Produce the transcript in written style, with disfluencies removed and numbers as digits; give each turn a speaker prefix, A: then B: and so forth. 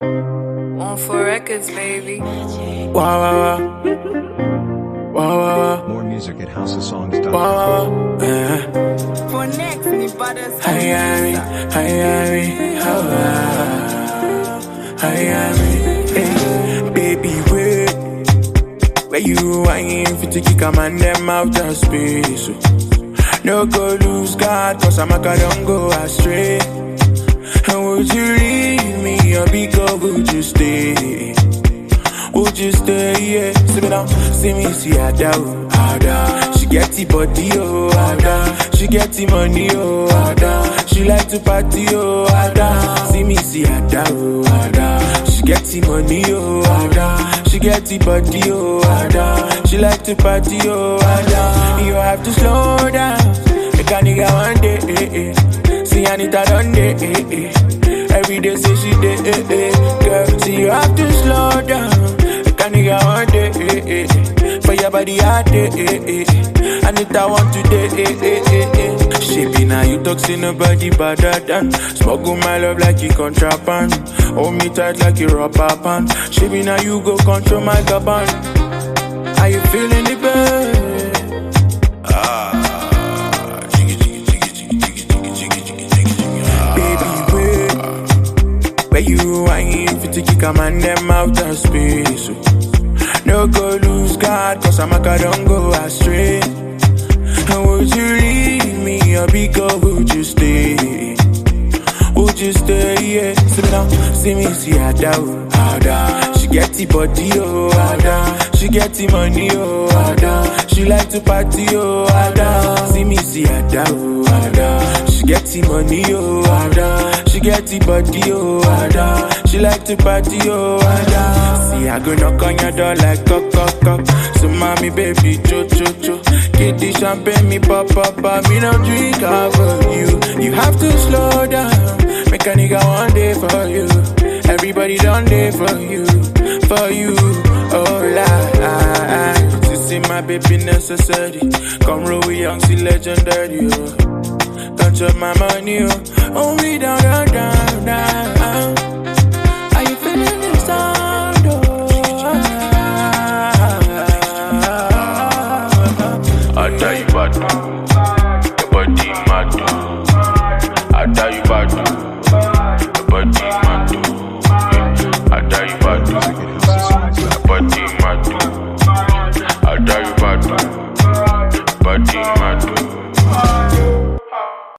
A: On for records, baby.
B: Wow, wow, wow. Wow, wow, wow.
C: More music at housesongs.com.
B: Wow, wow, wow.
A: For next, me butters.
B: Hi, hey, baby, wait. Where you whining for to kick a man them out of space? No go lose God, cause I'm a don't go astray. And would you leave me or because would you stay? Would you stay, yeah? Sit me down, see me, see her down, harder. She get the body, oh, harder. She get the money, oh, harder. She like to party, oh, harder. See me, see her down, harder. She get the money, oh, harder. She get the body, oh, harder. She like to party, oh, harder. You have to slow down. Make a nigga one day, See Anita done day, Every day say she day, Girl, see you have to slow down. Make a nigga one day, For your body all day, Anita want to day, She be now you talk see nobody better than. Smuggle my love like you contraband. Hold me tight like you rubber band. She be now you go control my gaban. Are you feeling the best? Where you whining for to kick a man them out of space? No go lose God, cause I'm a don't go astray. And would you leave me or because would you stay? Would you stay, yeah? Sit me down, see me, see her down, harder. She get the body, oh, harder. She get the money, oh, harder. She like to party, oh, harder. See me, see her down, harder. She get the money, oh, harder. She get the body, oh, harder. She like to party, oh, harder. See, I go knock on your door like cock. So mommy, baby, cho. Get the champagne, me pop. Me no drink over you. You have to slow down. Make a nigga one day for you. Everybody done day for you. Oh la. To see my baby necessary. Come roll with young, see legendary, oh. Control my money, oh me down. Are you feeling the sound, I tell you bad, your body mad. I tell you bad, your body mad. I tell you bad, your body mad. I tell you bad, your body mad.